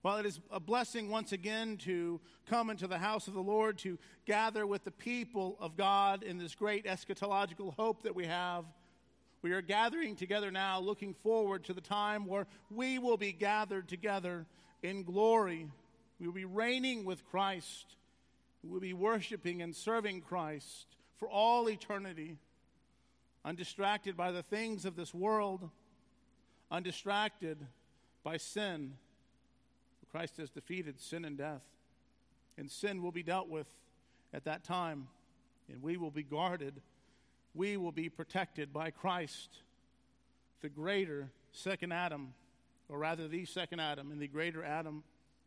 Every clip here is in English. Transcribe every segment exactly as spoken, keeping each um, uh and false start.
Well, it is a blessing once again to come into the house of the Lord, to gather with the people of God in this great eschatological hope that we have. We are gathering together now, looking forward to the time where we will be gathered together in glory. We will be reigning with Christ. We will be worshiping and serving Christ for all eternity, undistracted by the things of this world, undistracted by sin. Christ has defeated sin and death, and sin will be dealt with at that time, and we will be guarded. We will be protected by Christ, the greater second Adam, or rather the second Adam and the greater Adam.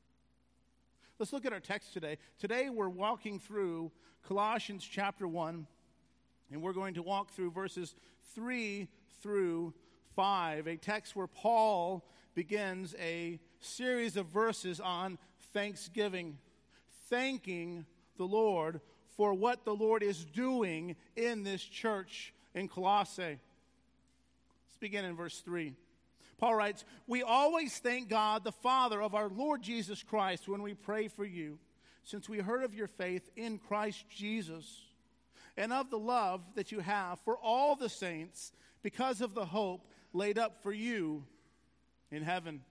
Let's look at our text today. Today we're walking through Colossians chapter one, and we're going to walk through verses three through five, a text where Paul begins a series of verses on thanksgiving, thanking the Lord for what the Lord is doing in this church in Colossae. Let's begin in verse three. Paul writes, "We always thank God, the Father of our Lord Jesus Christ, when we pray for you, since we heard of your faith in Christ Jesus, and of the love that you have for all the saints, because of the hope laid up for you in heaven."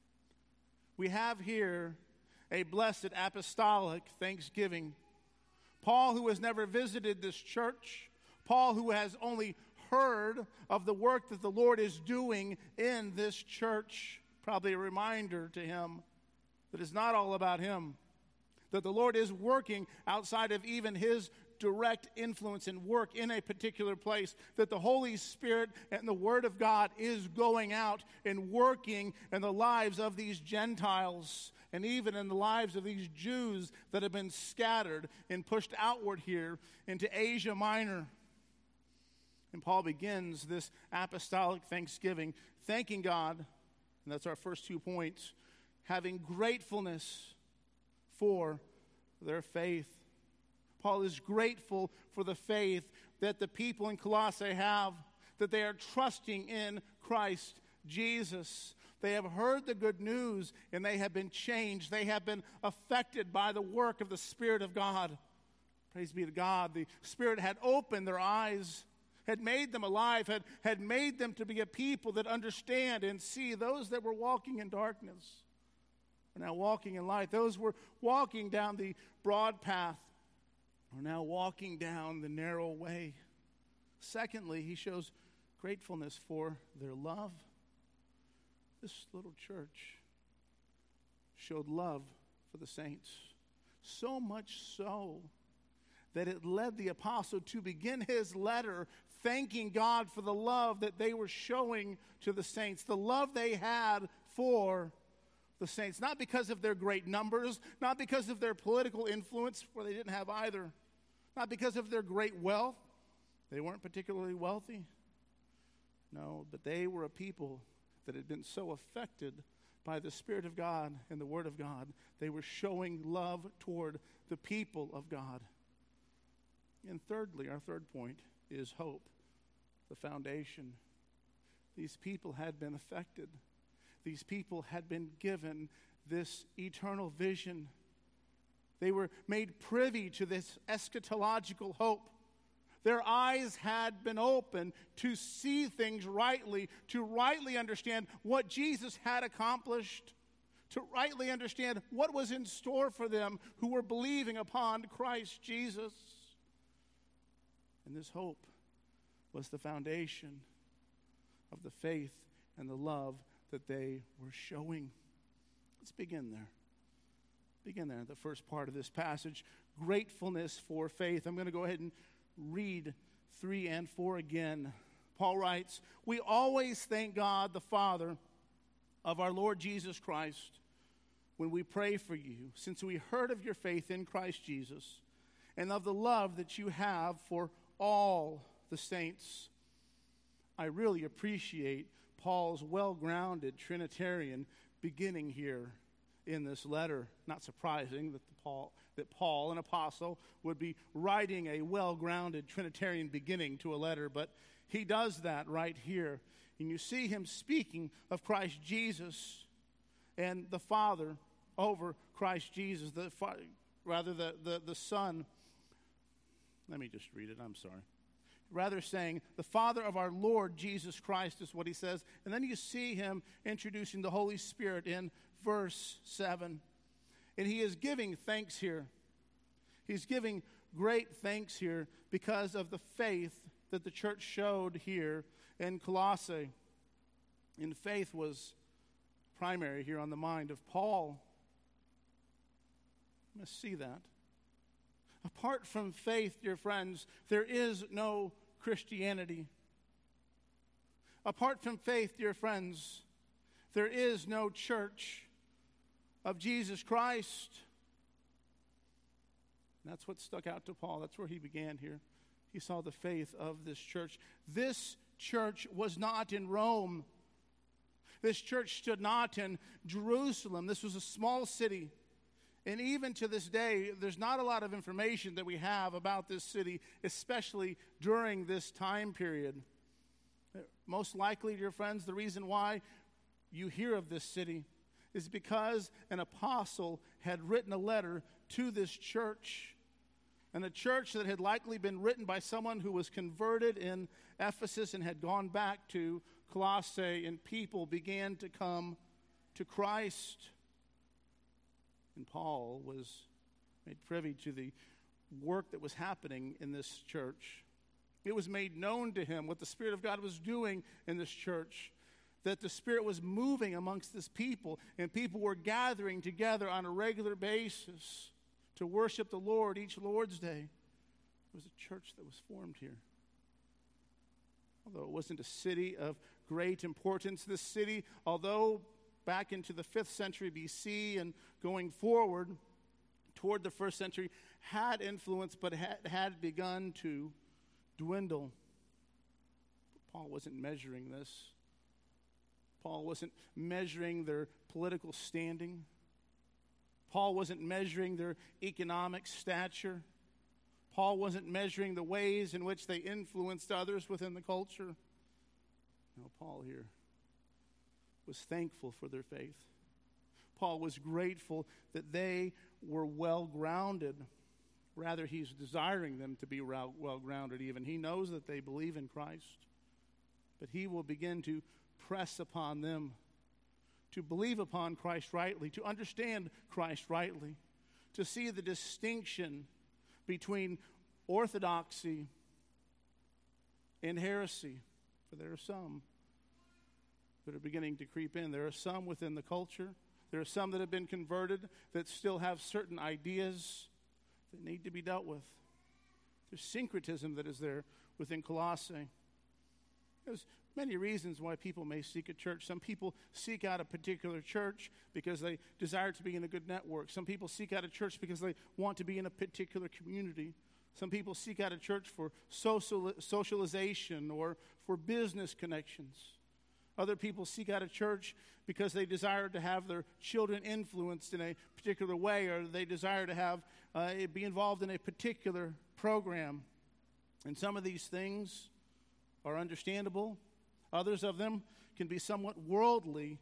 We have here a blessed apostolic thanksgiving. Paul, who has never visited this church, Paul, who has only heard of the work that the Lord is doing in this church, probably a reminder to him that it's not all about him, that the Lord is working outside of even his direct influence and work in a particular place, that the Holy Spirit and the Word of God is going out and working in the lives of these Gentiles and even in the lives of these Jews that have been scattered and pushed outward here into Asia Minor. And Paul begins this apostolic thanksgiving, thanking God, and that's our first two points, having gratefulness for their faith. Paul is grateful for the faith that the people in Colossae have, that they are trusting in Christ Jesus. They have heard the good news and they have been changed. They have been affected by the work of the Spirit of God. Praise be to God. The Spirit had opened their eyes, had made them alive, had, had made them to be a people that understand and see. Those that were walking in darkness are now walking in light. Those who were walking down the broad path are now walking down the narrow way. Secondly, he shows gratefulness for their love. This little church showed love for the saints, so much so that it led the apostle to begin his letter thanking God for the love that they were showing to the saints, the love they had for the saints, not because of their great numbers, not because of their political influence, where they didn't have either, not because of their great wealth. They weren't particularly wealthy. No, but they were a people that had been so affected by the Spirit of God and the Word of God. They were showing love toward the people of God. And thirdly, our third point is hope, the foundation. These people had been affected. These people had been given this eternal vision. They were made privy to this eschatological hope. Their eyes had been opened to see things rightly, to rightly understand what Jesus had accomplished, to rightly understand what was in store for them who were believing upon Christ Jesus. And this hope was the foundation of the faith and the love that they were showing. Let's begin there. Begin there, the first part of this passage, gratefulness for faith. I'm going to go ahead and read three and four again. Paul writes, "We always thank God, the Father of our Lord Jesus Christ, when we pray for you, since we heard of your faith in Christ Jesus and of the love that you have for all the saints." I really appreciate Paul's well-grounded Trinitarian beginning here in this letter. Not surprising that the Paul, that Paul, an apostle, would be writing a well-grounded Trinitarian beginning to a letter, but he does that right here. And you see him speaking of Christ Jesus and the Father over Christ Jesus, the rather the, the, the Son. Let me just read it, I'm sorry. Rather saying, the Father of our Lord Jesus Christ is what he says. And then you see him introducing the Holy Spirit in verse seven. And he is giving thanks here. He's giving great thanks here because of the faith that the church showed here in Colossae. And faith was primary here on the mind of Paul. You must see that. Apart from faith, dear friends, there is no Christianity. Apart from faith, dear friends, there is no church of Jesus Christ. And that's what stuck out to Paul. That's where he began here. He saw the faith of this church. This church was not in Rome. This church stood not in Jerusalem. This was a small city. And even to this day, there's not a lot of information that we have about this city, especially during this time period. Most likely, dear friends, the reason why you hear of this city is because an apostle had written a letter to this church. And a church that had likely been written by someone who was converted in Ephesus and had gone back to Colossae, and people began to come to Christ. And Paul was made privy to the work that was happening in this church. It was made known to him what the Spirit of God was doing in this church, that the Spirit was moving amongst this people, and people were gathering together on a regular basis to worship the Lord each Lord's Day. It was a church that was formed here. Although it wasn't a city of great importance, this city, although back into the fifth century B C and going forward toward the first century, had influence, but had, had begun to dwindle. But Paul wasn't measuring this. Paul wasn't measuring their political standing. Paul wasn't measuring their economic stature. Paul wasn't measuring the ways in which they influenced others within the culture. No, Paul here was thankful for their faith. Paul was grateful that they were well-grounded. Rather, he's desiring them to be well-grounded even. He knows that they believe in Christ. But he will begin to press upon them to believe upon Christ rightly, to understand Christ rightly, to see the distinction between orthodoxy and heresy. For there are some that are beginning to creep in. There are some within the culture. There are some that have been converted that still have certain ideas that need to be dealt with. There's syncretism that is there within Colossae. There's many reasons why people may seek a church. Some people seek out a particular church because they desire to be in a good network. Some people seek out a church because they want to be in a particular community. Some people seek out a church for social, socialization or for business connections. Other people seek out a church because they desire to have their children influenced in a particular way, or they desire to have uh, be involved in a particular program. And some of these things are understandable. Others of them can be somewhat worldly.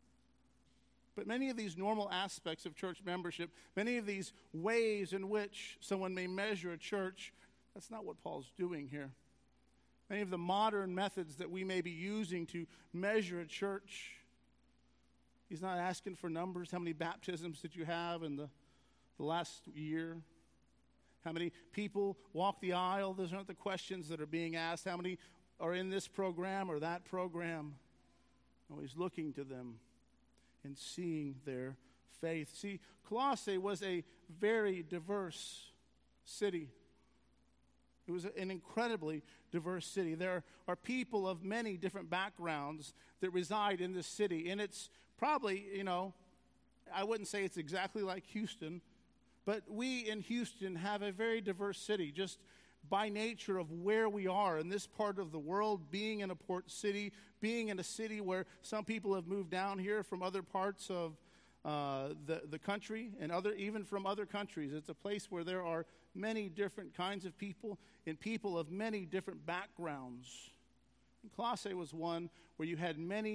But many of these normal aspects of church membership, many of these ways in which someone may measure a church, that's not what Paul's doing here. Many of the modern methods that we may be using to measure a church, he's not asking for numbers. How many baptisms did you have in the, the last year? How many people walk the aisle? Those aren't the questions that are being asked. How many are in this program or that program? No, he's looking to them and seeing their faith. See, Colossae was a very diverse city. It was an incredibly diverse city. There are people of many different backgrounds that reside in this city. And it's probably, you know, I wouldn't say it's exactly like Houston, but we in Houston have a very diverse city, just by nature of where we are in this part of the world, being in a port city, being in a city where some people have moved down here from other parts of uh, the, the country and other even from other countries. It's a place where there are many different kinds of people and people of many different backgrounds. And Colossae was one where you had many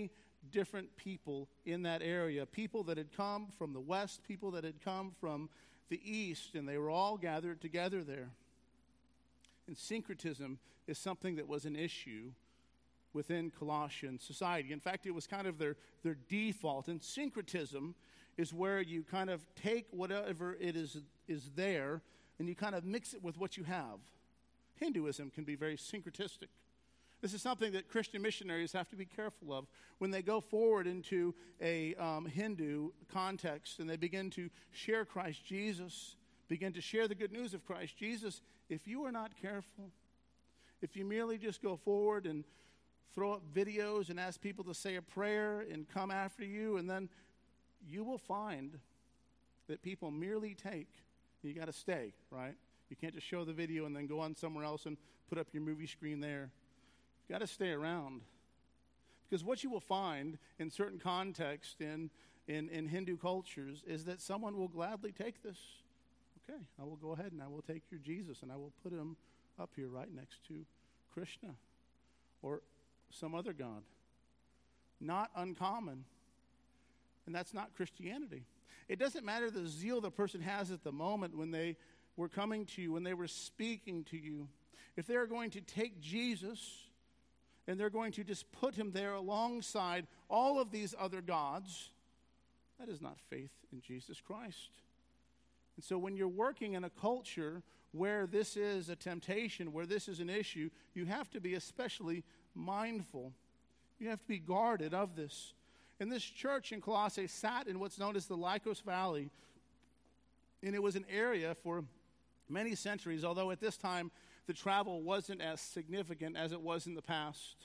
different people in that area, people that had come from the west, people that had come from the east, and they were all gathered together there. And syncretism is something that was an issue within Colossian society. In fact, it was kind of their, their default. And syncretism is where you kind of take whatever it is is there and you kind of mix it with what you have. Hinduism can be very syncretistic. This is something that Christian missionaries have to be careful of when they go forward into a um, Hindu context and they begin to share Christ Jesus, begin to share the good news of Christ Jesus. If you are not careful, if you merely just go forward and throw up videos and ask people to say a prayer and come after you, and then you will find that people merely take, you got to stay, right? You can't just show the video and then go on somewhere else and put up your movie screen there. You've got to stay around. Because what you will find in certain contexts in, in, in Hindu cultures is that someone will gladly take this. Okay, I will go ahead and I will take your Jesus and I will put him up here right next to Krishna or some other god. Not uncommon. And that's not Christianity. It doesn't matter the zeal the person has at the moment when they were coming to you, when they were speaking to you. If they're going to take Jesus and they're going to just put him there alongside all of these other gods, that is not faith in Jesus Christ. And so when you're working in a culture where this is a temptation, where this is an issue, you have to be especially mindful. You have to be guarded of this. And this church in Colossae sat in what's known as the Lycos Valley, and it was an area for many centuries, although at this time the travel wasn't as significant as it was in the past.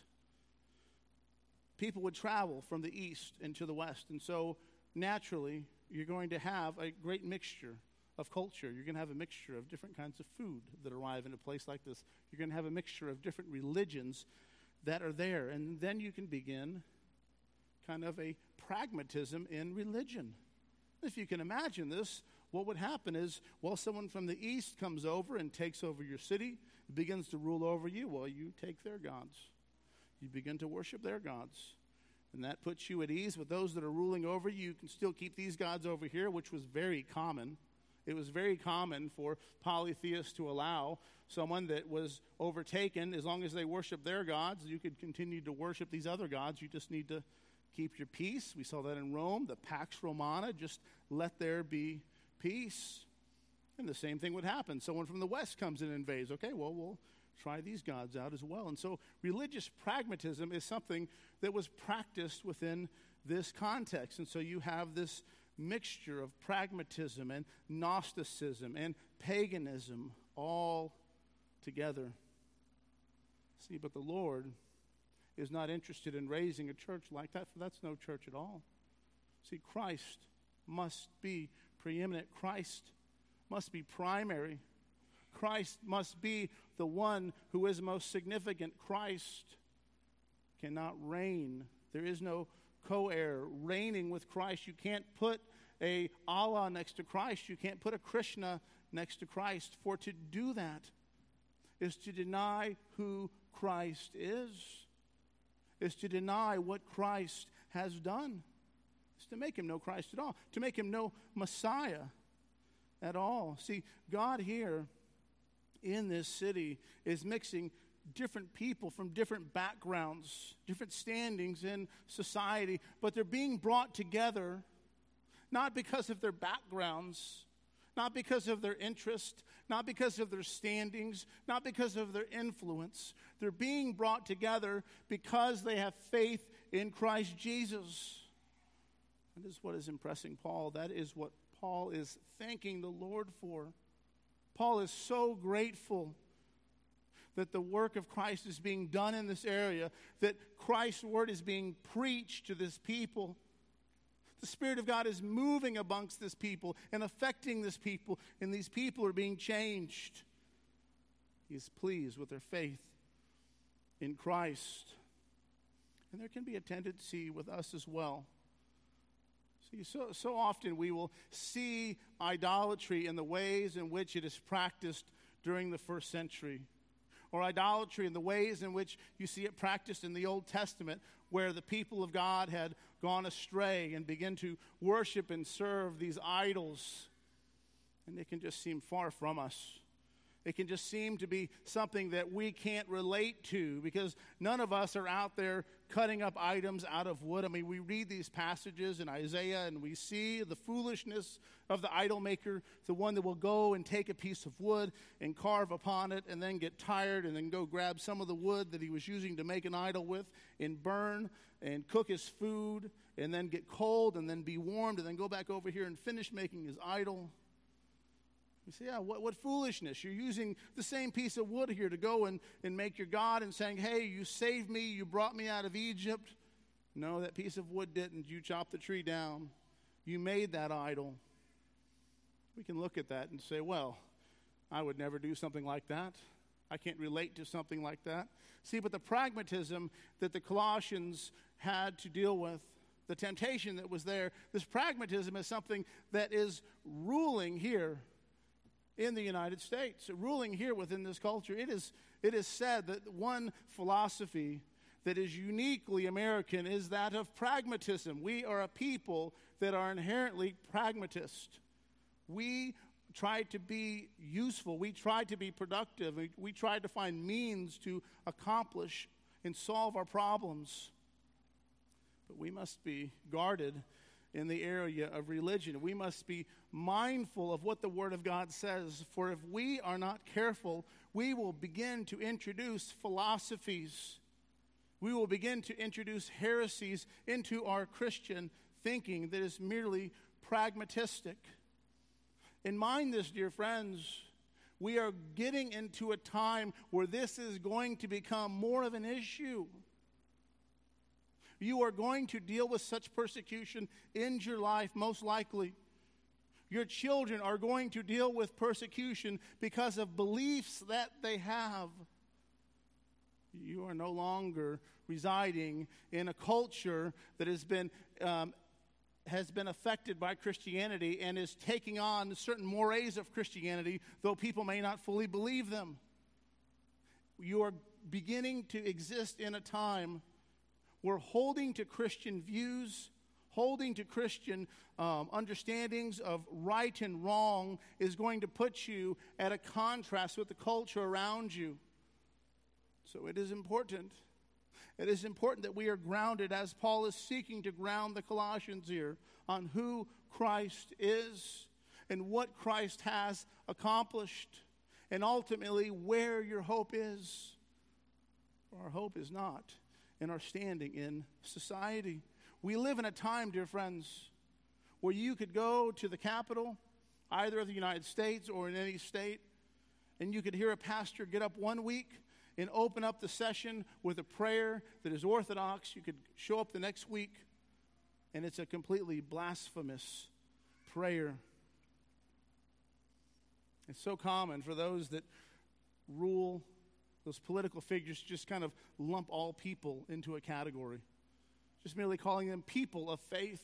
People would travel from the east into the west, and so naturally you're going to have a great mixture of culture. You're going to have a mixture of different kinds of food that arrive in a place like this. You're going to have a mixture of different religions that are there, and then you can begin kind of a pragmatism in religion. If you can imagine this, what would happen is, well, someone from the east comes over and takes over your city, begins to rule over you. Well, you take their gods. You begin to worship their gods. And that puts you at ease with those that are ruling over you. You can still keep these gods over here, which was very common. It was very common for polytheists to allow someone that was overtaken, as long as they worship their gods, you could continue to worship these other gods. You just need to keep your peace. We saw that in Rome, the Pax Romana, just let there be peace. And the same thing would happen. Someone from the west comes in and invades. Okay, well, we'll try these gods out as well. And so religious pragmatism is something that was practiced within this context. And so you have this mixture of pragmatism and Gnosticism and paganism all together. See, but the Lord is not interested in raising a church like that, for that's no church at all. See, Christ must be preeminent. Christ must be primary. Christ must be the one who is most significant. Christ cannot reign. There is no co-heir reigning with Christ. You can't put a Allah next to Christ. You can't put a Krishna next to Christ. For to do that is to deny who Christ is, is to deny what Christ has done. It's to make him no Christ at all, to make him no Messiah at all. See, God here in this city is mixing different people from different backgrounds, different standings in society, but they're being brought together not because of their backgrounds, not because of their interest, not because of their standings, not because of their influence. They're being brought together because they have faith in Christ Jesus. That is what is impressing Paul. That is what Paul is thanking the Lord for. Paul is so grateful that the work of Christ is being done in this area, that Christ's word is being preached to this people. The Spirit of God is moving amongst this people and affecting this people, and these people are being changed. He is pleased with their faith in Christ. And there can be a tendency with us as well. See, so, so often we will see idolatry in the ways in which it is practiced during the first century, or idolatry in the ways in which you see it practiced in the Old Testament, where the people of God had gone astray and began to worship and serve these idols. And it can just seem far from us. It can just seem to be something that we can't relate to because none of us are out there cutting up items out of wood. I mean, we read these passages in Isaiah and we see the foolishness of the idol maker, the one that will go and take a piece of wood and carve upon it and then get tired and then go grab some of the wood that he was using to make an idol with and burn and cook his food and then get cold and then be warmed and then go back over here and finish making his idol. You say, yeah, what, what foolishness. You're using the same piece of wood here to go and, and make your God and saying, hey, you saved me, you brought me out of Egypt. No, that piece of wood didn't. You chopped the tree down. You made that idol. We can look at that and say, well, I would never do something like that. I can't relate to something like that. See, but the pragmatism that the Colossians had to deal with, the temptation that was there, this pragmatism is something that is ruling here in the United States, ruling here within this culture. It is, it is said that one philosophy that is uniquely American is that of pragmatism. We are a people that are inherently pragmatist. We try to be useful. We try to be productive. We, we try to find means to accomplish and solve our problems. But we must be guarded in the area of religion. We must be mindful of what the Word of God says, for if we are not careful, we will begin to introduce philosophies. We will begin to introduce heresies into our Christian thinking that is merely pragmatistic. And mind this, dear friends, we are getting into a time where this is going to become more of an issue. You are going to deal with such persecution in your life, most likely. Your children are going to deal with persecution because of beliefs that they have. You are no longer residing in a culture that has been um, has been affected by Christianity and is taking on certain mores of Christianity, though people may not fully believe them. You are beginning to exist in a time where holding to Christian views, holding to Christian um, understandings of right and wrong is going to put you at a contrast with the culture around you. So it is important. It is important that we are grounded, as Paul is seeking to ground the Colossians here, on who Christ is and what Christ has accomplished, and ultimately where your hope is. For our hope is not in our standing in society. We live in a time, dear friends, where you could go to the Capitol, either of the United States or in any state, and you could hear a pastor get up one week and open up the session with a prayer that is orthodox. You could show up the next week, and it's a completely blasphemous prayer. It's so common for those that rule, those political figures, just kind of lump all people into a category, just merely calling them people of faith.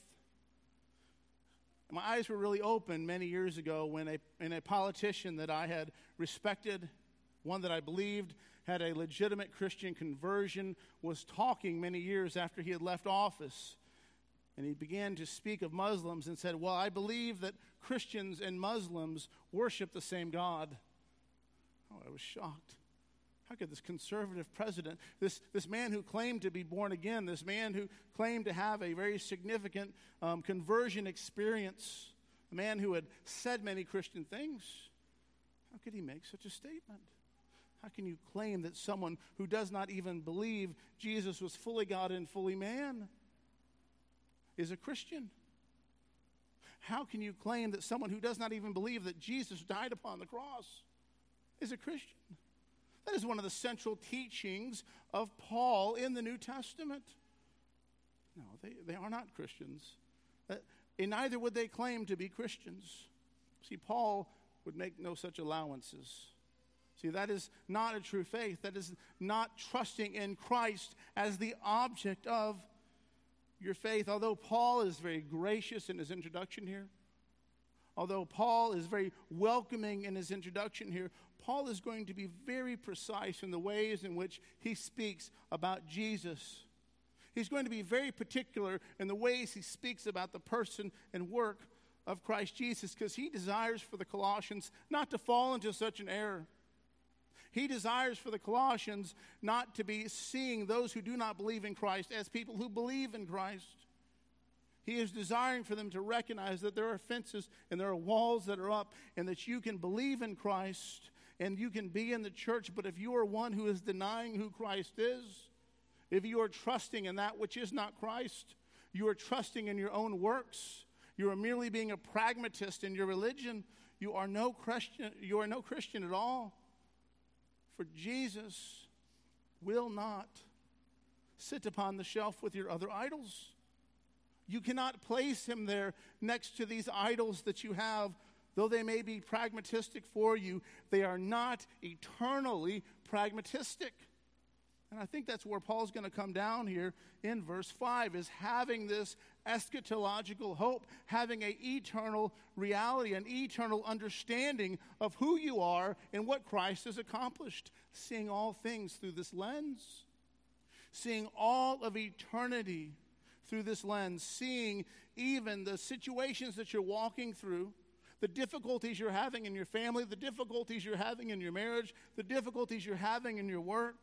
My eyes were really opened many years ago when a, when a politician that I had respected, one that I believed had a legitimate Christian conversion, was talking many years after he had left office. And he began to speak of Muslims and said, well, I believe that Christians and Muslims worship the same God. Oh, I was shocked. How could this conservative president, this, this man who claimed to be born again, this man who claimed to have a very significant um, conversion experience, a man who had said many Christian things, how could he make such a statement? How can you claim that someone who does not even believe Jesus was fully God and fully man is a Christian? How can you claim that someone who does not even believe that Jesus died upon the cross is a Christian? That is one of the central teachings of Paul in the New Testament. No, they, they are not Christians. Uh, and neither would they claim to be Christians. See, Paul would make no such allowances. See, that is not a true faith. That is not trusting in Christ as the object of your faith. Although Paul is very gracious in his introduction here, although Paul is very welcoming in his introduction here, Paul is going to be very precise in the ways in which he speaks about Jesus. He's going to be very particular in the ways he speaks about the person and work of Christ Jesus, because he desires for the Colossians not to fall into such an error. He desires for the Colossians not to be seeing those who do not believe in Christ as people who believe in Christ. He is desiring for them to recognize that there are fences and there are walls that are up, and that you can believe in Christ and you can be in the church, but if you are one who is denying who Christ is, if you are trusting in that which is not Christ, you are trusting in your own works, you are merely being a pragmatist in your religion, you are no Christian, you are no Christian at all. For Jesus will not sit upon the shelf with your other idols. You cannot place him there next to these idols that you have. Though they may be pragmatistic for you, they are not eternally pragmatistic. And I think that's where Paul's going to come down here in verse five, is having this eschatological hope, having an eternal reality, an eternal understanding of who you are and what Christ has accomplished. Seeing all things through this lens. Seeing all of eternity through this lens. Seeing even the situations that you're walking through, the difficulties you're having in your family, the difficulties you're having in your marriage, the difficulties you're having in your work,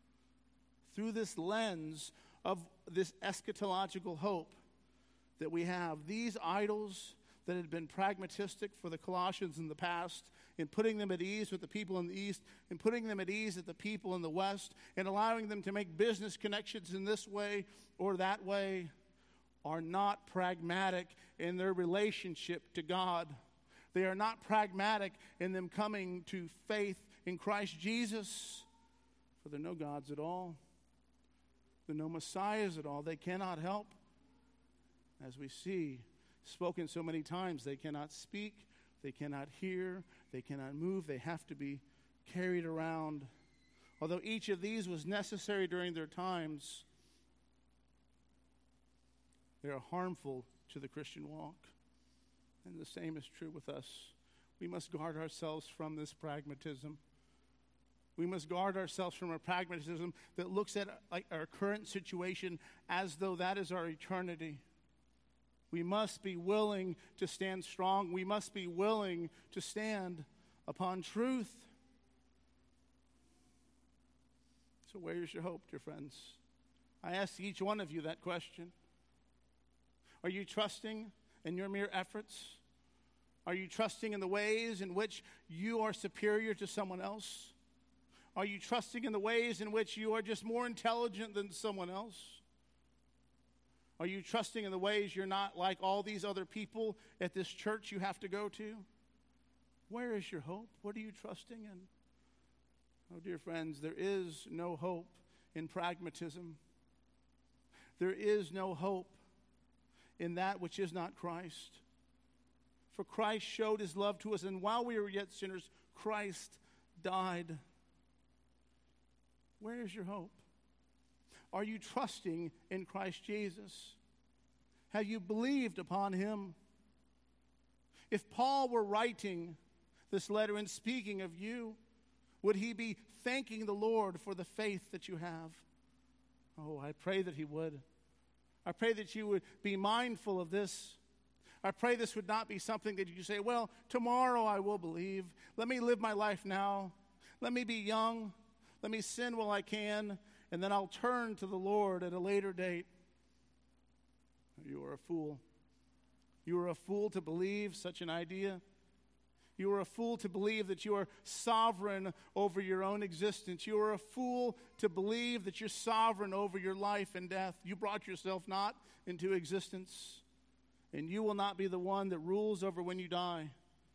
through this lens of this eschatological hope that we have. These idols that had been pragmatistic for the Colossians in the past, in putting them at ease with the people in the East, and putting them at ease with the people in the West, and allowing them to make business connections in this way or that way, are not pragmatic in their relationship to God. They are not pragmatic in them coming to faith in Christ Jesus, for they're no gods at all. They're no messiahs at all. They cannot help. As we see, spoken so many times, they cannot speak, they cannot hear, they cannot move. They have to be carried around. Although each of these was necessary during their times, they are harmful to the Christian walk. And the same is true with us. We must guard ourselves from this pragmatism. We must guard ourselves from a pragmatism that looks at like our current situation as though that is our eternity. We must be willing to stand strong. We must be willing to stand upon truth. So where is your hope, dear friends? I ask each one of you that question. Are you trusting in your mere efforts? Are you trusting in the ways in which you are superior to someone else? Are you trusting in the ways in which you are just more intelligent than someone else? Are you trusting in the ways you're not like all these other people at this church you have to go to? Where is your hope? What are you trusting in? Oh, dear friends, there is no hope in pragmatism. There is no hope in that which is not Christ. For Christ showed his love to us, and while we were yet sinners, Christ died. Where is your hope? Are you trusting in Christ Jesus? Have you believed upon him? If Paul were writing this letter and speaking of you, would he be thanking the Lord for the faith that you have? Oh, I pray that he would. I pray that you would be mindful of this. I pray this would not be something that you say, well, tomorrow I will believe. Let me live my life now. Let me be young. Let me sin while I can, and then I'll turn to the Lord at a later date. You are a fool. You are a fool to believe such an idea. You are a fool to believe that you are sovereign over your own existence. You are a fool to believe that you're sovereign over your life and death. You brought yourself not into existence, and you will not be the one that rules over when you die.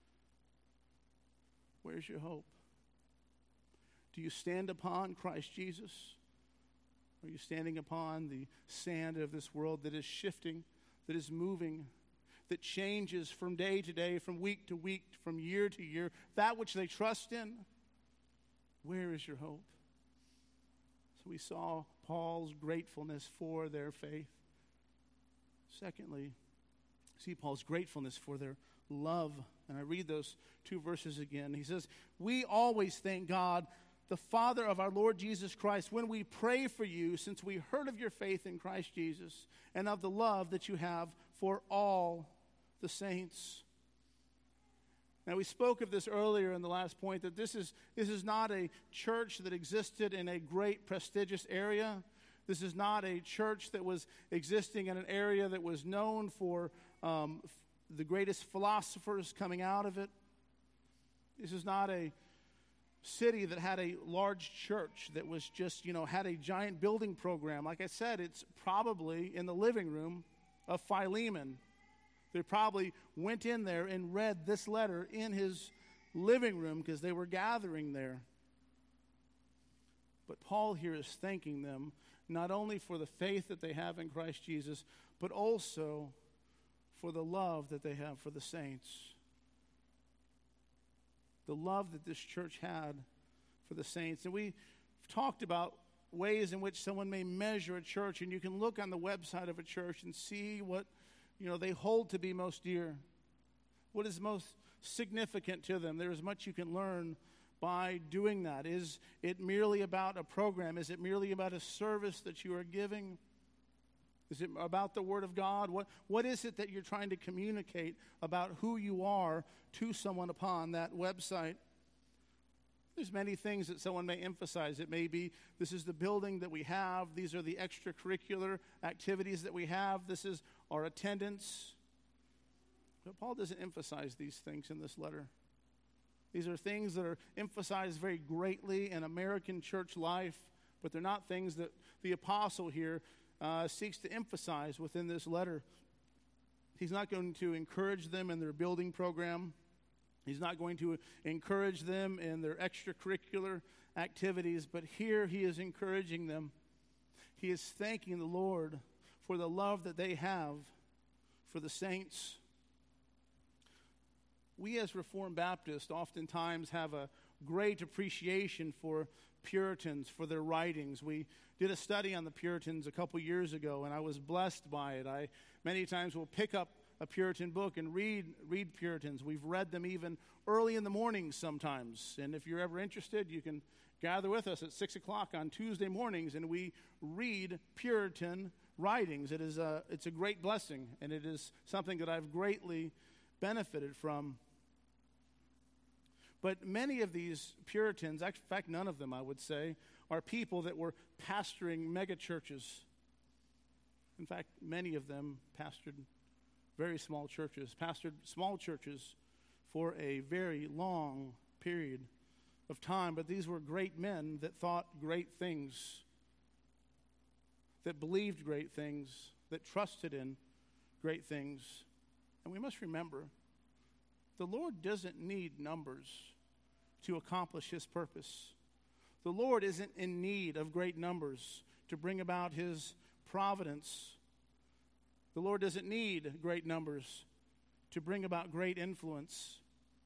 Where's your hope? Do you stand upon Christ Jesus? Or are you standing upon the sand of this world that is shifting, that is moving, that changes from day to day, from week to week, from year to year, that which they trust in? Where is your hope? So we saw Paul's gratefulness for their faith. Secondly, see Paul's gratefulness for their love. And I read those two verses again. He says, we always thank God the Father of our Lord Jesus Christ, when we pray for you, since we heard of your faith in Christ Jesus and of the love that you have for all the saints. Now, we spoke of this earlier in the last point, that this is, this is not a church that existed in a great prestigious area. This is not a church that was existing in an area that was known for um, f- the greatest philosophers coming out of it. This is not a city that had a large church that was just, you know, had a giant building program. Like I said, it's probably in the living room of Philemon. They probably went in there and read this letter in his living room because they were gathering there. But Paul here is thanking them not only for the faith that they have in Christ Jesus, but also for the love that they have for the saints. The love that this church had for the saints. And we've talked about ways in which someone may measure a church, and you can look on the website of a church and see what, you know, they hold to be most dear. What is most significant to them? There is much you can learn by doing that. Is it merely about a program? Is it merely about a service that you are giving? Is it about the Word of God? What, what is it that you're trying to communicate about who you are to someone upon that website? There's many things that someone may emphasize. It may be, this is the building that we have. These are the extracurricular activities that we have. This is our attendance. But Paul doesn't emphasize these things in this letter. These are things that are emphasized very greatly in American church life, but they're not things that the apostle here uh, seeks to emphasize within this letter. He's not going to encourage them in their building program. He's not going to encourage them in their extracurricular activities, but here he is encouraging them. He is thanking the Lord for the love that they have for the saints. We as Reformed Baptists oftentimes have a great appreciation for Puritans, for their writings. We did a study on the Puritans a couple years ago, and I was blessed by it. I many times will pick up a Puritan book and read read Puritans. We've read them even early in the mornings sometimes. And if you're ever interested, you can gather with us at six o'clock on Tuesday mornings, and we read Puritan writings. It is a, it's a great blessing, and it is something that I've greatly benefited from. But many of these Puritans, in fact, none of them, I would say, are people that were pastoring megachurches. In fact, many of them pastored very small churches, pastored small churches for a very long period of time. But these were great men that thought great things, that believed great things, that trusted in great things. And we must remember, the Lord doesn't need numbers to accomplish his purpose. The Lord isn't in need of great numbers to bring about his providence. The Lord doesn't need great numbers to bring about great influence.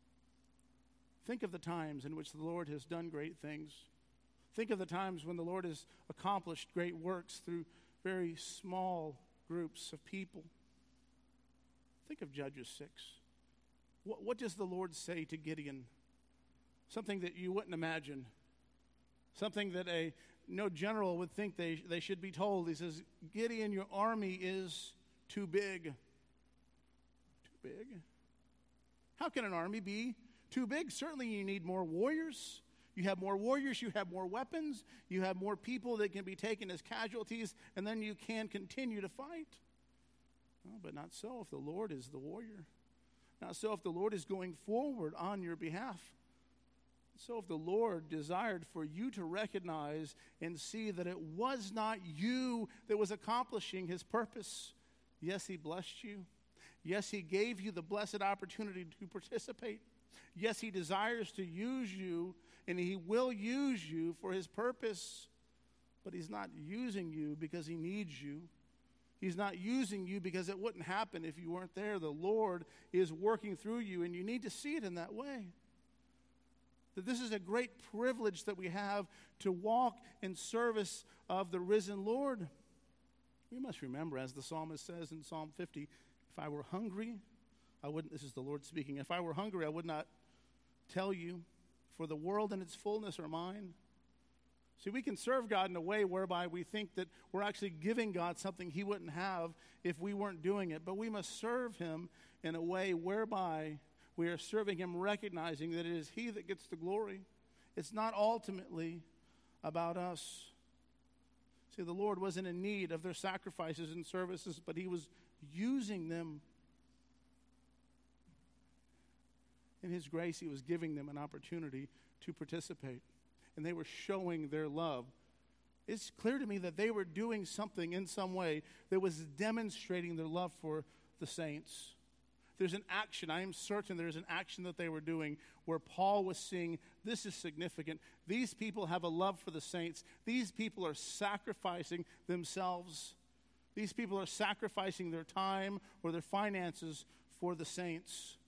Think of the times in which the Lord has done great things. Think of the times when the Lord has accomplished great works through very small groups of people. Think of Judges six. What, what does the Lord say to Gideon? Something that you wouldn't imagine. Something that a no general would think they, they should be told. He says, Gideon, your army is too big. Too big? How can an army be too big? Certainly you need more warriors. You have more warriors, you have more weapons, you have more people that can be taken as casualties, and then you can continue to fight. Oh, but not so if the Lord is the warrior. Not so if the Lord is going forward on your behalf. So if the Lord desired for you to recognize and see that it was not you that was accomplishing his purpose, yes, he blessed you. Yes, he gave you the blessed opportunity to participate. Yes, he desires to use you, and he will use you for his purpose. But he's not using you because he needs you. He's not using you because it wouldn't happen if you weren't there. The Lord is working through you, and you need to see it in that way. That this is a great privilege that we have to walk in service of the risen Lord. We must remember, as the psalmist says in Psalm fifty, if I were hungry, I wouldn't, this is the Lord speaking, if I were hungry, I would not tell you, for the world and its fullness are mine. See, we can serve God in a way whereby we think that we're actually giving God something he wouldn't have if we weren't doing it. But we must serve him in a way whereby we are serving him recognizing that it is he that gets the glory. It's not ultimately about us. See, the Lord wasn't in need of their sacrifices and services, but he was using them. In his grace, he was giving them an opportunity to participate. And they were showing their love. It's clear to me that they were doing something in some way that was demonstrating their love for the saints. There's an action, I am certain there's an action that they were doing where Paul was seeing, this is significant. These people have a love for the saints. These people are sacrificing themselves. These people are sacrificing their time or their finances for the saints.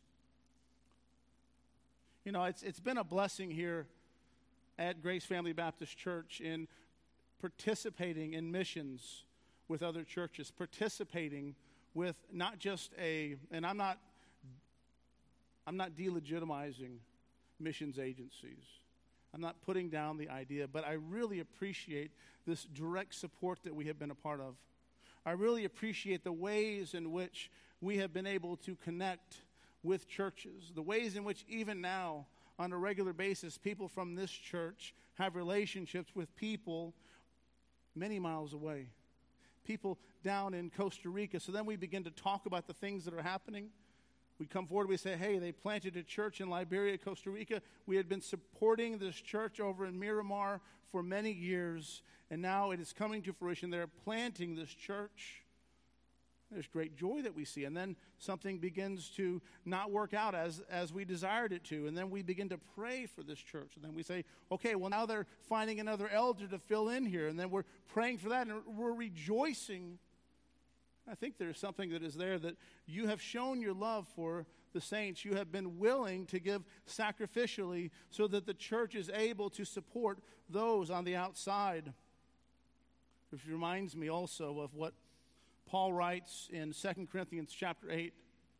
You know, it's it's been a blessing here at Grace Family Baptist Church in participating in missions with other churches, participating with not just a, and I'm not, I'm not delegitimizing missions agencies. I'm not putting down the idea, but I really appreciate this direct support that we have been a part of. I really appreciate the ways in which we have been able to connect with churches, the ways in which even now, on a regular basis, people from this church have relationships with people many miles away, people down in Costa Rica. So then we begin to talk about the things that are happening. We come forward, we say, hey, they planted a church in Liberia, Costa Rica. We had been supporting this church over in Miramar for many years, and now it is coming to fruition. They're planting this church. There's great joy that we see. And then something begins to not work out as, as we desired it to. And then we begin to pray for this church. And then we say, okay, well, now they're finding another elder to fill in here. And then we're praying for that, and we're rejoicing. I think there's something that is there that you have shown your love for the saints. You have been willing to give sacrificially so that the church is able to support those on the outside. Which reminds me also of what Paul writes in Second Corinthians chapter eight.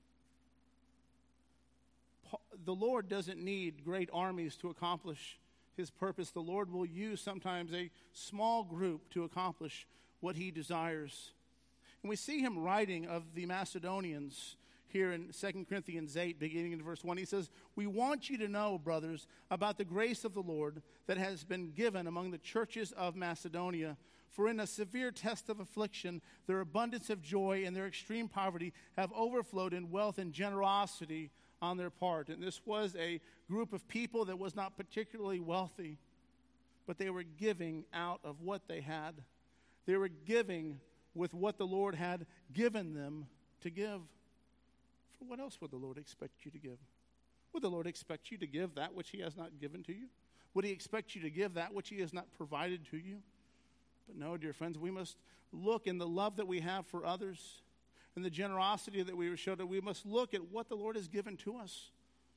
The Lord doesn't need great armies to accomplish his purpose. The Lord will use sometimes a small group to accomplish what he desires. And we see him writing of the Macedonians here in Second Corinthians eight, beginning in verse one. He says, we want you to know, brothers, about the grace of the Lord that has been given among the churches of Macedonia. For in a severe test of affliction, their abundance of joy and their extreme poverty have overflowed in wealth and generosity on their part. And this was a group of people that was not particularly wealthy, but they were giving out of what they had. They were giving with what the Lord had given them to give. For what else would the Lord expect you to give? Would the Lord expect you to give that which he has not given to you? Would he expect you to give that which he has not provided to you? But no, dear friends, we must look in the love that we have for others and the generosity that we showed. We must look at what the Lord has given to us.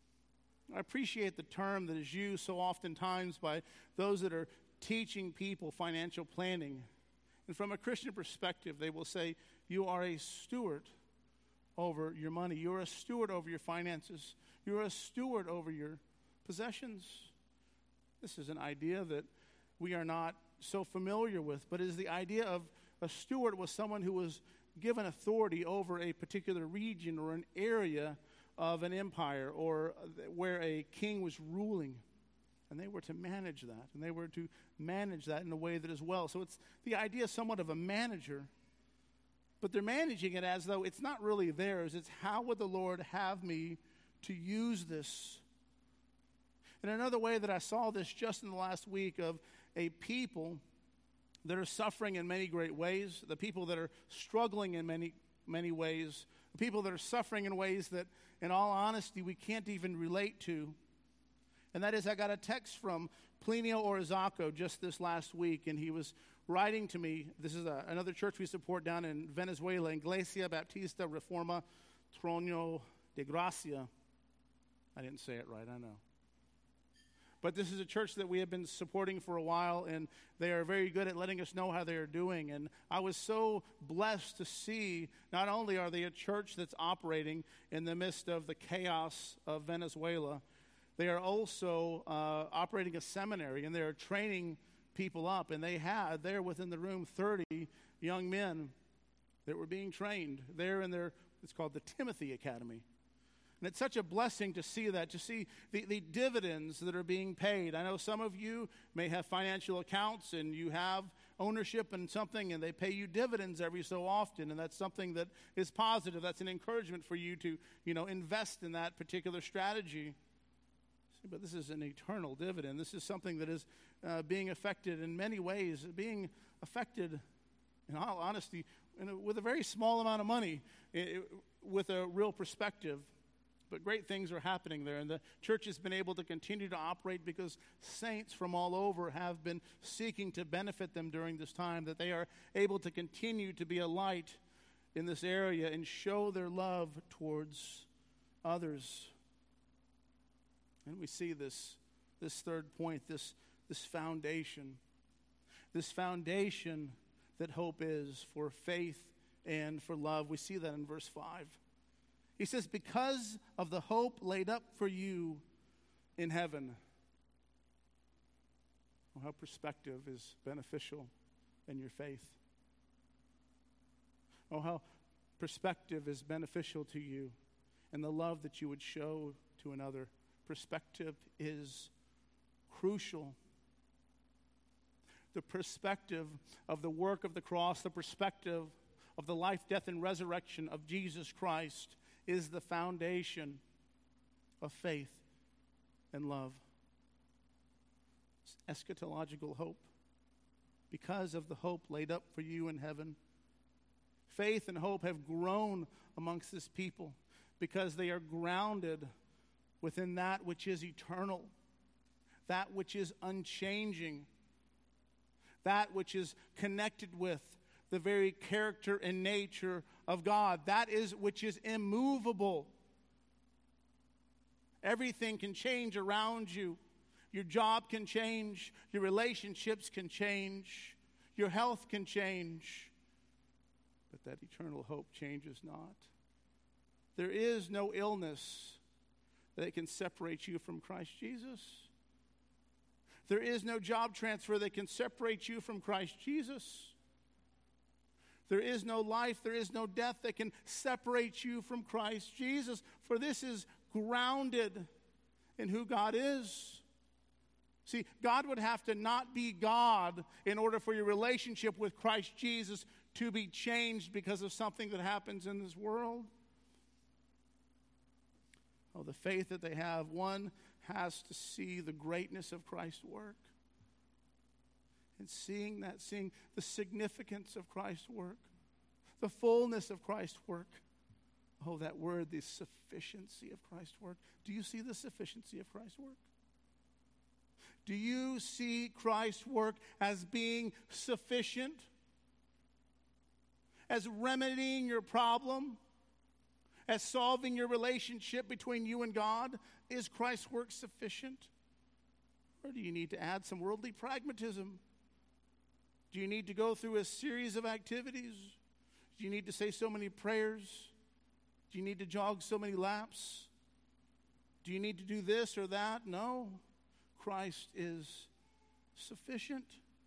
I appreciate the term that is used so oftentimes by those that are teaching people financial planning. And from a Christian perspective, they will say, you are a steward over your money. You're a steward over your finances. You're a steward over your possessions. This is an idea that we are not so familiar with, but it is the idea of a steward was someone who was given authority over a particular region or an area of an empire or where a king was ruling. And they were to manage that, and they were to manage that in a way that is well. So it's the idea somewhat of a manager, but they're managing it as though it's not really theirs. It's how would the Lord have me to use this? And another way that I saw this just in the last week of a people that are suffering in many great ways, the people that are struggling in many, many ways, the people that are suffering in ways that, in all honesty, we can't even relate to. And that is, I got a text from Plinio Orozco just this last week, and he was writing to me. This is a, another church we support down in Venezuela, Iglesia Baptista Reforma Trono de Gracia. I didn't say it right, I know. But this is a church that we have been supporting for a while, and they are very good at letting us know how they are doing. And I was so blessed to see, not only are they a church that's operating in the midst of the chaos of Venezuela, they are also uh, operating a seminary, and they are training people up, and they had there within the room thirty young men that were being trained there in their, it's called the Timothy Academy. And it's such a blessing to see that, to see the, the dividends that are being paid. I know some of you may have financial accounts and you have ownership in something and they pay you dividends every so often, and that's something that is positive. That's an encouragement for you to, you know, invest in that particular strategy. But this is an eternal dividend. This is something that is uh, being affected in many ways, being affected, in all honesty, in a, with a very small amount of money, it, with a real perspective. But great things are happening there, and the church has been able to continue to operate because saints from all over have been seeking to benefit them during this time, that they are able to continue to be a light in this area and show their love towards others. And we see this, this third point, this, this foundation, this foundation that hope is for faith and for love. We see that in verse five. He says, because of the hope laid up for you in heaven. Oh, how perspective is beneficial in your faith. Oh, how perspective is beneficial to you and the love that you would show to another. Perspective is crucial. The perspective of the work of the cross, the perspective of the life, death, and resurrection of Jesus Christ is the foundation of faith and love. It's eschatological hope. Because of the hope laid up for you in heaven, faith and hope have grown amongst this people because they are grounded within that which is eternal, that which is unchanging, that which is connected with the very character and nature of God, that is which is immovable. Everything can change around you. Your job can change, your relationships can change, your health can change, but that eternal hope changes not. There is no illness that can separate you from Christ Jesus. There is no job transfer that can separate you from Christ Jesus. There is no life, there is no death that can separate you from Christ Jesus, for this is grounded in who God is. See, God would have to not be God in order for your relationship with Christ Jesus to be changed because of something that happens in this world. Oh, the faith that they have, one has to see the greatness of Christ's work. And seeing that, seeing the significance of Christ's work, the fullness of Christ's work. Oh, that word, the sufficiency of Christ's work. Do you see the sufficiency of Christ's work? Do you see Christ's work as being sufficient? As remedying your problem? As solving your relationship between you and God? Is Christ's work sufficient? Or do you need to add some worldly pragmatism? Do you need to go through a series of activities? Do you need to say so many prayers? Do you need to jog so many laps? Do you need to do this or that? No. Christ is sufficient.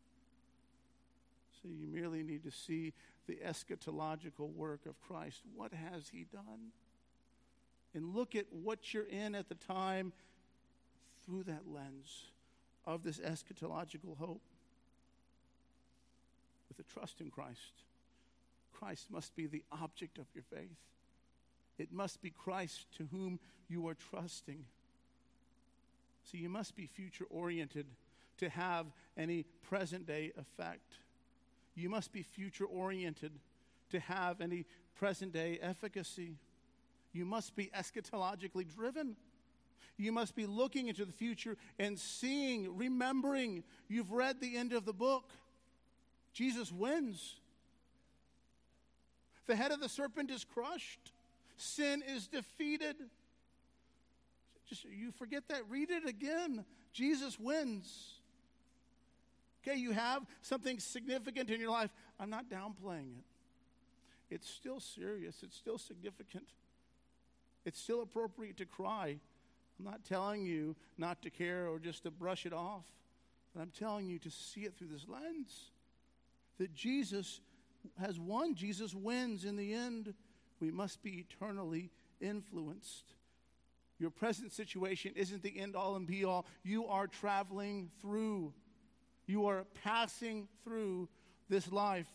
So you merely need to see the eschatological work of Christ. What has he done? And look at what you're in at the time through that lens of this eschatological hope. With a trust in Christ. Christ must be the object of your faith. It must be Christ to whom you are trusting. So you must be future-oriented to have any present-day effect. You must be future-oriented to have any present-day efficacy. You must be eschatologically driven. You must be looking into the future and seeing, remembering. You've read the end of the book. Jesus wins. The head of the serpent is crushed. Sin is defeated. Just you forget that, read it again. Jesus wins. Okay, you have something significant in your life. I'm not downplaying it. It's still serious. It's still significant. It's still appropriate to cry. I'm not telling you not to care or just to brush it off. And I'm telling you to see it through this lens. That Jesus has won. Jesus wins in the end. We must be eternally influenced. Your present situation isn't the end all and be all. You are traveling through. You are passing through this life.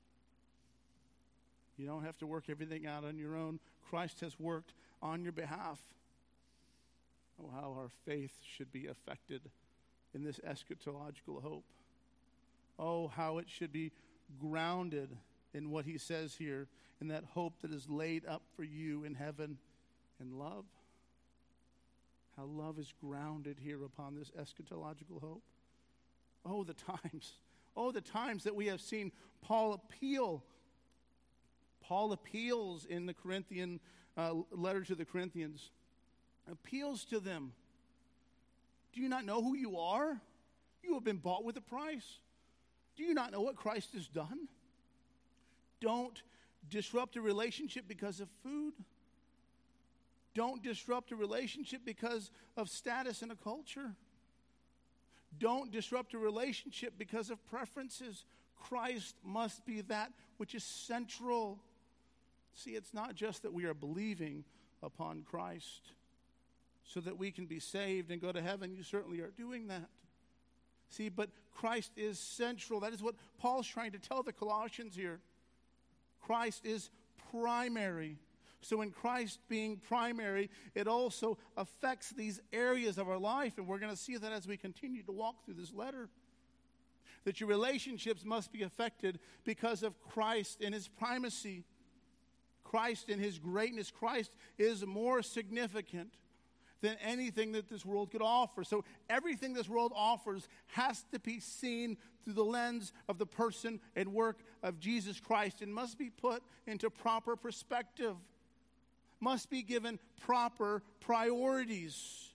You don't have to work everything out on your own. Christ has worked on your behalf. Oh, how our faith should be affected in this eschatological hope. Oh, how it should be grounded in what he says here, in that hope that is laid up for you in heaven, and love. How love is grounded here upon this eschatological hope. Oh, the times. Oh, the times that we have seen Paul appeal. Paul appeals in the Corinthian uh, letter to the Corinthians. Appeals to them. Do you not know who you are? You have been bought with a price. Do you not know what Christ has done? Don't disrupt a relationship because of food. Don't disrupt a relationship because of status in a culture. Don't disrupt a relationship because of preferences. Christ must be that which is central. See, it's not just that we are believing upon Christ so that we can be saved and go to heaven. You certainly are doing that. See, but Christ is central. That is what Paul's trying to tell the Colossians here. Christ is primary. So in Christ being primary, it also affects these areas of our life. And we're going to see that as we continue to walk through this letter. That your relationships must be affected because of Christ and his primacy. Christ and his greatness. Christ is more significant than anything that this world could offer. So everything this world offers has to be seen through the lens of the person and work of Jesus Christ and must be put into proper perspective. Must be given proper priorities.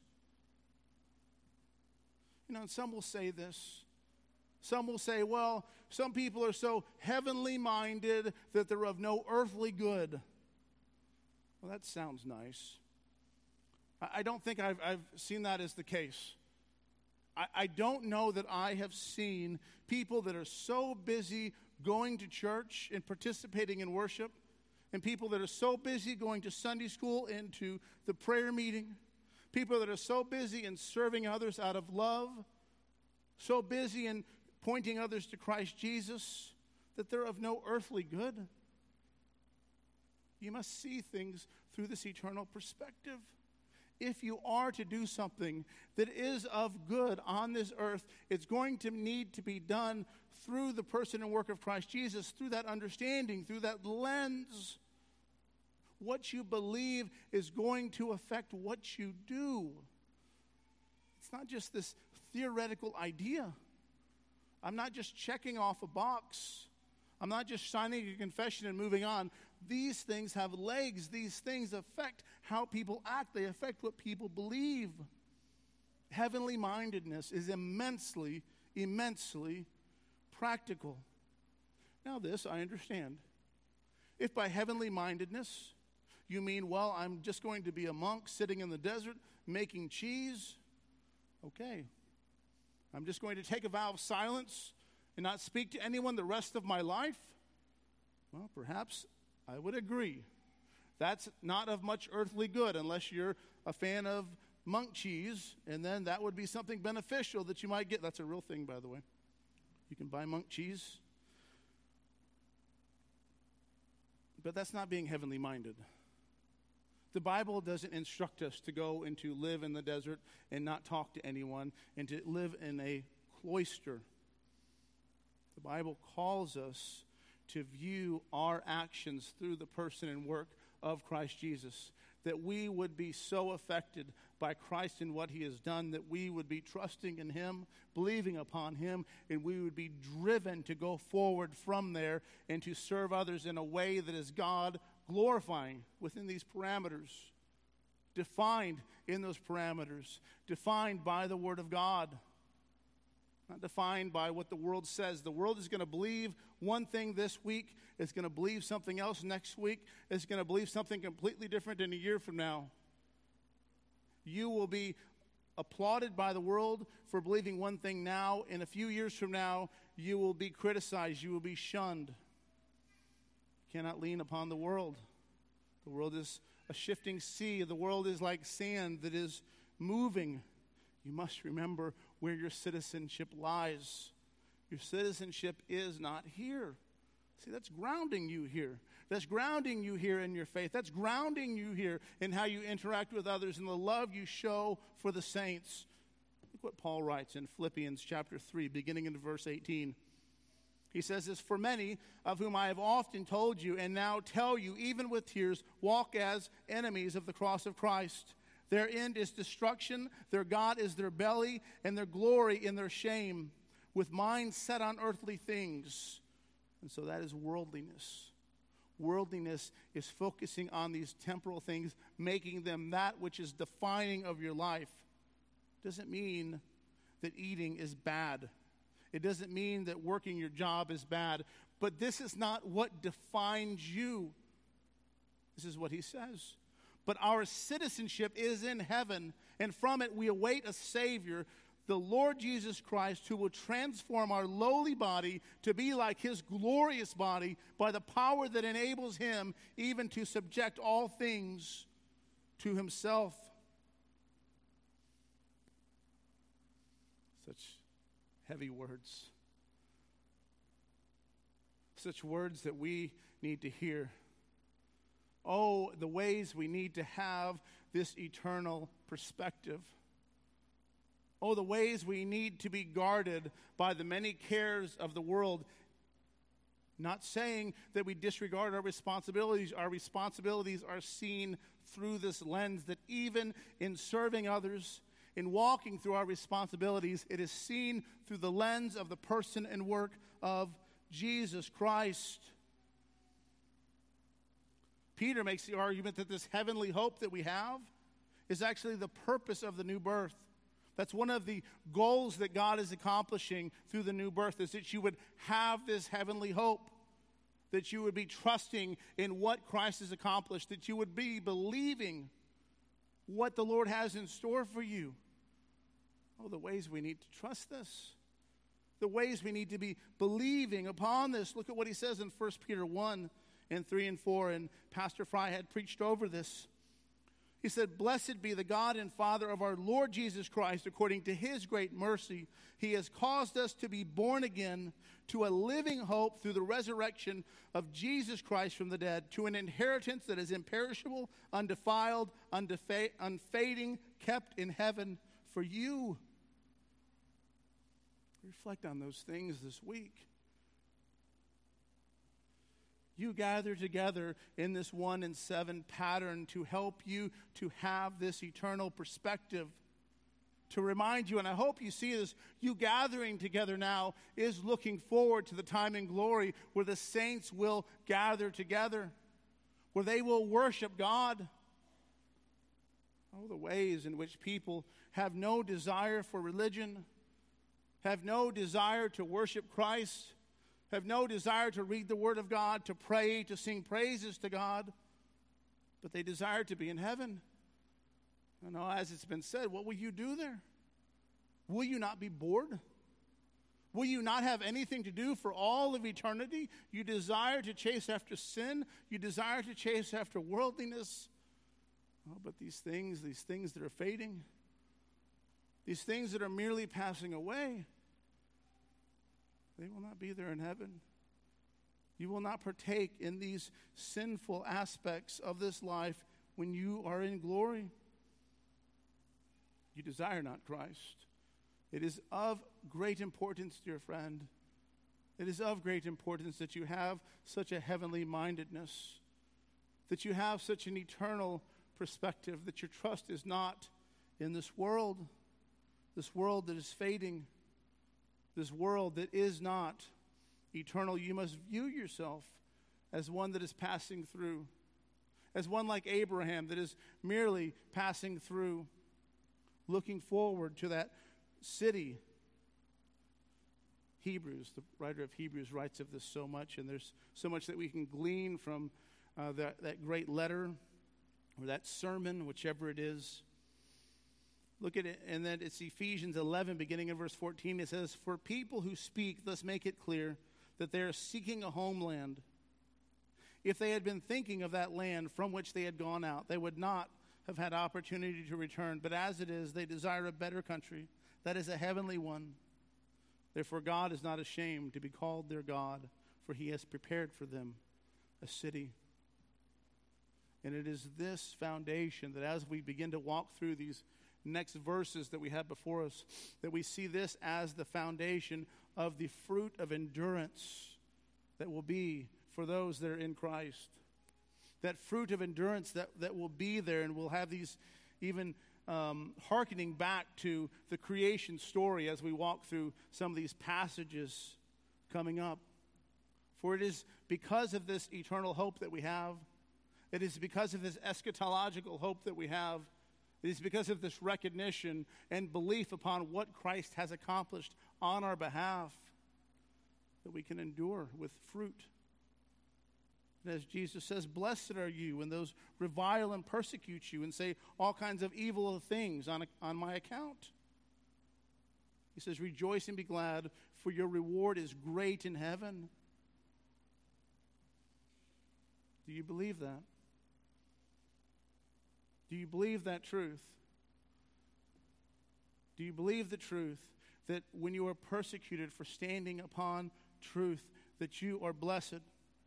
You know, and some will say this. Some will say, well, some people are so heavenly minded that they're of no earthly good. Well, that sounds nice. I don't think I've, I've seen that as the case. I, I don't know that I have seen people that are so busy going to church and participating in worship, and people that are so busy going to Sunday school and to the prayer meeting, people that are so busy in serving others out of love, so busy in pointing others to Christ Jesus, that they're of no earthly good. You must see things through this eternal perspective. If you are to do something that is of good on this earth, it's going to need to be done through the person and work of Christ Jesus, through that understanding, through that lens. What you believe is going to affect what you do. It's not just this theoretical idea. I'm not just checking off a box. I'm not just signing a confession and moving on. These things have legs. These things affect how people act. They affect what people believe. Heavenly mindedness is immensely, immensely practical. Now this, I understand. If by heavenly mindedness you mean, well, I'm just going to be a monk sitting in the desert making cheese, okay. I'm just going to take a vow of silence and not speak to anyone the rest of my life, well, perhaps I would agree. That's not of much earthly good unless you're a fan of monk cheese, and then that would be something beneficial that you might get. That's a real thing, by the way. You can buy monk cheese. But that's not being heavenly minded. The Bible doesn't instruct us to go and to live in the desert and not talk to anyone and to live in a cloister. The Bible calls us to view our actions through the person and work of Christ Jesus, that we would be so affected by Christ and what he has done that we would be trusting in him, believing upon him, and we would be driven to go forward from there and to serve others in a way that is God glorifying within these parameters, defined in those parameters, defined by the Word of God. Not defined by what the world says. The world is going to believe one thing this week. It's going to believe something else next week. It's going to believe something completely different in a year from now. You will be applauded by the world for believing one thing now. In a few years from now, you will be criticized. You will be shunned. You cannot lean upon the world. The world is a shifting sea. The world is like sand that is moving. You must remember where your citizenship lies. Your citizenship is not here. See, that's grounding you here. That's grounding you here in your faith. That's grounding you here in how you interact with others and the love you show for the saints. Look what Paul writes in Philippians chapter three, beginning in verse eighteen. He says this, "For many of whom I have often told you and now tell you, even with tears, walk as enemies of the cross of Christ. Their end is destruction, their God is their belly, and their glory in their shame, with minds set on earthly things." And so that is worldliness. Worldliness is focusing on these temporal things, making them that which is defining of your life. Doesn't mean that eating is bad. It doesn't mean that working your job is bad. But this is not what defines you. This is what he says. But our citizenship is in heaven, and from it we await a Savior, the Lord Jesus Christ, who will transform our lowly body to be like his glorious body by the power that enables him even to subject all things to himself. Such heavy words. Such words that we need to hear. Oh, the ways we need to have this eternal perspective. Oh, the ways we need to be guarded by the many cares of the world. Not saying that we disregard our responsibilities. Our responsibilities are seen through this lens, that even in serving others, in walking through our responsibilities, it is seen through the lens of the person and work of Jesus Christ. Peter makes the argument that this heavenly hope that we have is actually the purpose of the new birth. That's one of the goals that God is accomplishing through the new birth, is that you would have this heavenly hope, that you would be trusting in what Christ has accomplished, that you would be believing what the Lord has in store for you. Oh, the ways we need to trust this. The ways we need to be believing upon this. Look at what he says in First Peter one and three and four, and Pastor Fry had preached over this. He said, "Blessed be the God and Father of our Lord Jesus Christ. According to his great mercy, he has caused us to be born again to a living hope through the resurrection of Jesus Christ from the dead, to an inheritance that is imperishable, undefiled, undefa- unfading, kept in heaven for you." Reflect on those things this week. You gather together in this one and seven pattern to help you to have this eternal perspective. To remind you, and I hope you see this, you gathering together now is looking forward to the time in glory where the saints will gather together, where they will worship God. Oh, the ways in which people have no desire for religion, have no desire to worship Christ, have no desire to read the Word of God, to pray, to sing praises to God, but they desire to be in heaven. You know, as it's been said, what will you do there? Will you not be bored? Will you not have anything to do for all of eternity? You desire to chase after sin. You desire to chase after worldliness. Oh, but these things, these things that are fading, these things that are merely passing away, they will not be there in heaven. You will not partake in these sinful aspects of this life when you are in glory. You desire not Christ. It is of great importance, dear friend. It is of great importance that you have such a heavenly mindedness, that you have such an eternal perspective, that your trust is not in this world, this world that is fading, this world that is not eternal. You must view yourself as one that is passing through, as one like Abraham that is merely passing through, looking forward to that city. Hebrews, the writer of Hebrews, writes of this so much, and there's so much that we can glean from uh, that, that great letter or that sermon, whichever it is. Look at it, and then it's Ephesians eleven, beginning in verse fourteen. It says, "For people who speak, thus make it clear that they are seeking a homeland. If they had been thinking of that land from which they had gone out, they would not have had opportunity to return. But as it is, they desire a better country, that is a heavenly one. Therefore God is not ashamed to be called their God, for he has prepared for them a city." And it is this foundation that as we begin to walk through these next verses that we have before us, that we see this as the foundation of the fruit of endurance that will be for those that are in Christ. That fruit of endurance that, that will be there, and we'll have these even um, hearkening back to the creation story as we walk through some of these passages coming up. For it is because of this eternal hope that we have, it is because of this eschatological hope that we have, it is because of this recognition and belief upon what Christ has accomplished on our behalf that we can endure with fruit. And as Jesus says, "Blessed are you when those revile and persecute you and say all kinds of evil things on, on my account." He says, "Rejoice and be glad, for your reward is great in heaven." Do you believe that? Do you believe that truth? Do you believe the truth that when you are persecuted for standing upon truth, that you are blessed?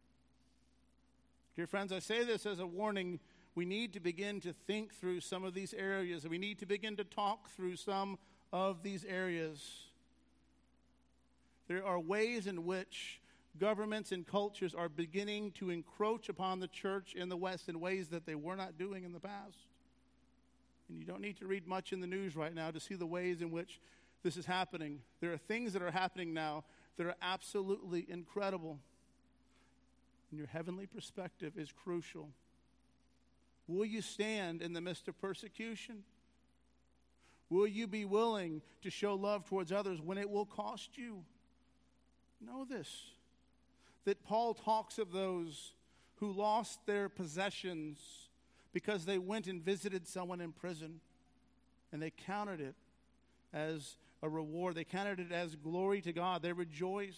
Dear friends, I say this as a warning. We need to begin to think through some of these areas, and we need to begin to talk through some of these areas. There are ways in which governments and cultures are beginning to encroach upon the church in the West in ways that they were not doing in the past. And you don't need to read much in the news right now to see the ways in which this is happening. There are things that are happening now that are absolutely incredible. And your heavenly perspective is crucial. Will you stand in the midst of persecution? Will you be willing to show love towards others when it will cost you? Know this, that Paul talks of those who lost their possessions because they went and visited someone in prison, and they counted it as a reward. They counted it as glory to God. They rejoiced.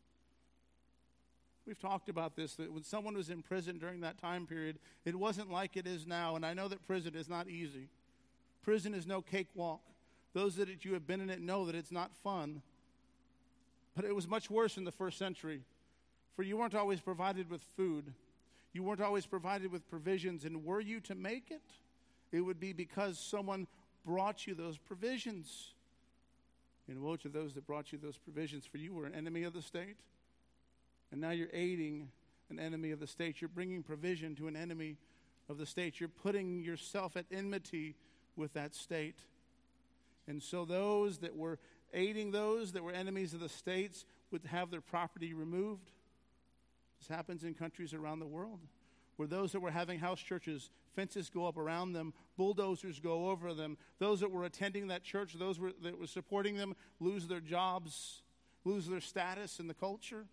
We've talked about this, that when someone was in prison during that time period, it wasn't like it is now. And I know that prison is not easy. Prison is no cakewalk. Those that you have been in it know that it's not fun. But it was much worse in the first century. For you weren't always provided with food. You weren't always provided with provisions. And were you to make it, it would be because someone brought you those provisions. And woe to those that brought you those provisions, for you were an enemy of the state. And now you're aiding an enemy of the state. You're bringing provision to an enemy of the state. You're putting yourself at enmity with that state. And so those that were aiding those that were enemies of the states would have their property removed. This happens in countries around the world, where those that were having house churches, fences go up around them, bulldozers go over them. Those that were attending that church, those were, that were supporting them, lose their jobs, lose their status in the culture.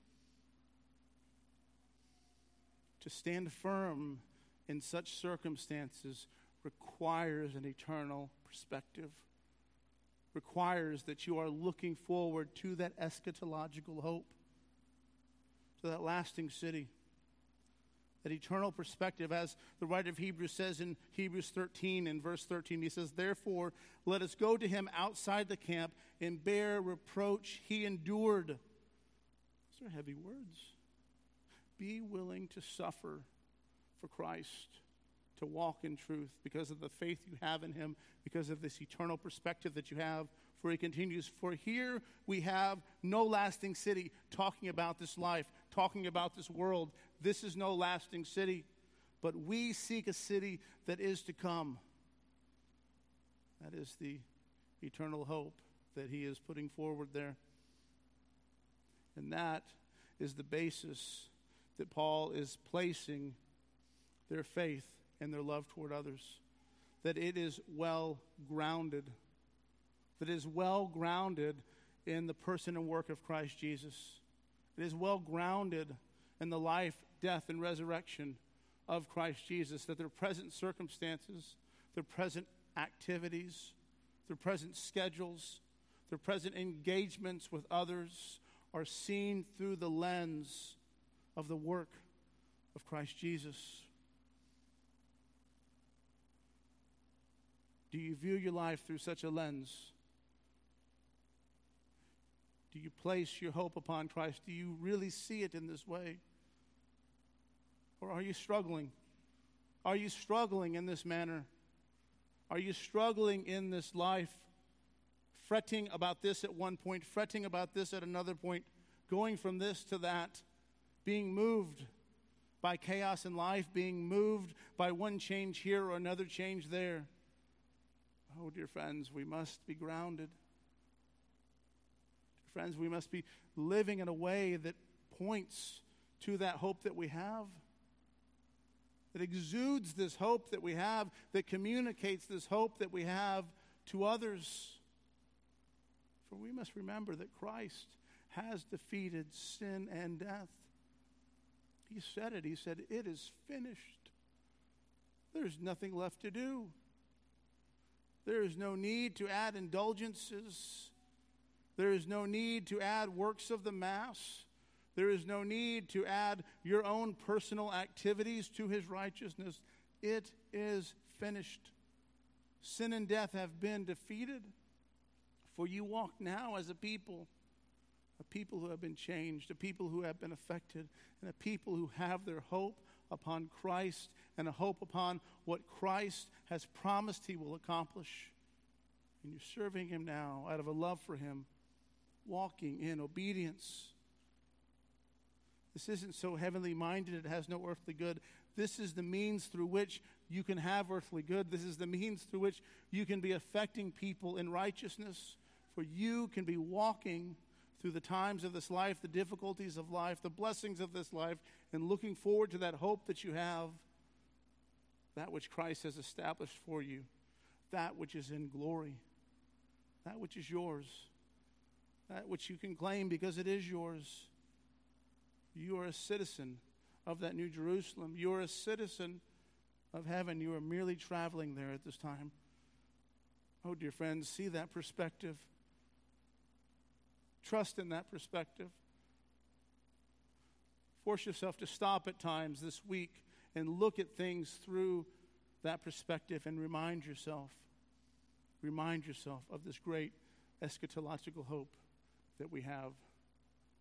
To stand firm in such circumstances requires an eternal perspective, requires that you are looking forward to that eschatological hope, to that lasting city, that eternal perspective. As the writer of Hebrews says in Hebrews thirteen, in verse thirteen, he says, "Therefore, let us go to him outside the camp and bear reproach he endured." These are heavy words. Be willing to suffer for Christ, to walk in truth because of the faith you have in him, because of this eternal perspective that you have. For he continues, "For here we have no lasting city," talking about this life, talking about this world. This is no lasting city, but we seek a city that is to come. That is the eternal hope that he is putting forward there. And that is the basis that Paul is placing their faith and their love toward others. That it is well grounded. That it is well grounded in the person and work of Christ Jesus. It is well grounded in the life, death, and resurrection of Christ Jesus. That their present circumstances, their present activities, their present schedules, their present engagements with others are seen through the lens of the work of Christ Jesus. Do you view your life through such a lens? Do you place your hope upon Christ? Do you really see it in this way? Or are you struggling? Are you struggling in this manner? Are you struggling in this life, fretting about this at one point, fretting about this at another point, going from this to that, being moved by chaos in life, being moved by one change here or another change there? Oh, dear friends, we must be grounded. Dear friends, we must be living in a way that points to that hope that we have, that exudes this hope that we have, that communicates this hope that we have to others. For we must remember that Christ has defeated sin and death. He said it. He said, "It is finished." There's nothing left to do. There is no need to add indulgences. There is no need to add works of the mass. There is no need to add your own personal activities to his righteousness. It is finished. Sin and death have been defeated. For you walk now as a people, a people who have been changed, a people who have been affected, and a people who have their hope upon Christ and a hope upon what Christ has promised he will accomplish. And you're serving him now out of a love for him, walking in obedience. This isn't so heavenly minded it has no earthly good. This is the means through which you can have earthly good. This is the means through which you can be affecting people in righteousness. For you can be walking through the times of this life, the difficulties of life, the blessings of this life, and looking forward to that hope that you have, that which Christ has established for you, that which is in glory, that which is yours, that which you can claim because it is yours. You are a citizen of that New Jerusalem. You are a citizen of heaven. You are merely traveling there at this time. Oh, dear friends, see that perspective. Trust in that perspective. Force yourself to stop at times this week and look at things through that perspective and remind yourself, remind yourself of this great eschatological hope that we have.